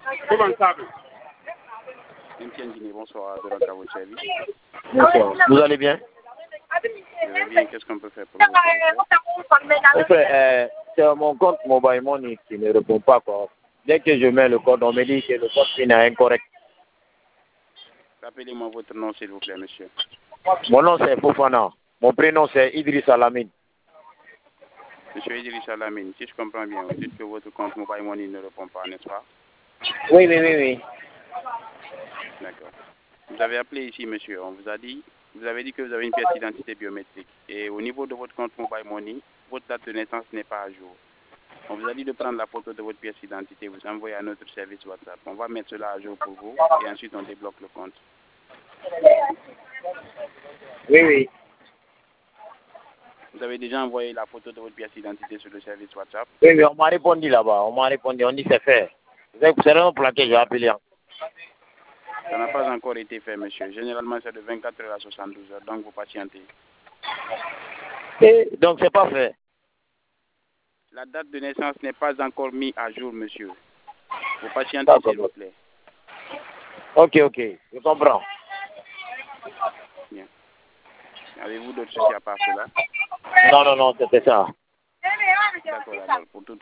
Comment ça? Bonsoir, de rentrer à votre service. Bonsoir. Vous allez bien? Je vais bien, qu'est-ce qu'on peut faire pour vous? En fait, c'est mon compte Mobile Money qui ne répond pas, quoi. Dès que je mets le code, on me dit que le code PIN est incorrect. Rappelez-moi votre nom, s'il vous plaît, monsieur. Mon nom, c'est Fofana. Mon prénom, c'est Idriss Alamine. Monsieur Idriss Alamine, si je comprends bien, vous dites que votre compte Mobile Money ne répond pas, n'est-ce pas? Oui, oui, oui, oui. D'accord. Vous avez appelé ici, monsieur. On vous a dit, vous avez dit que vous avez une pièce d'identité biométrique. Et au niveau de votre compte Mobile Money, votre date de naissance n'est pas à jour. On vous a dit de prendre la photo de votre pièce d'identité, vous envoyer à notre service WhatsApp. On va mettre cela à jour pour vous et ensuite on débloque le compte. Oui, oui. Vous avez déjà envoyé la photo de votre pièce d'identité sur le service WhatsApp? Oui, oui, on m'a répondu là-bas. On m'a répondu. On dit c'est fait. C'est vraiment pour laquelle j'ai appelé. Ça n'a pas encore été fait, monsieur. Généralement, c'est de 24 heures à 72 heures, donc vous patientez. Et donc, c'est pas fait. La date de naissance n'est pas encore mise à jour, monsieur. Vous patientez, s'il vous plaît. Ok, ok. Je comprends. Bien. Avez-vous d'autres soucis à part cela? Non, non, non, c'était ça. D'accord, alors, pour tout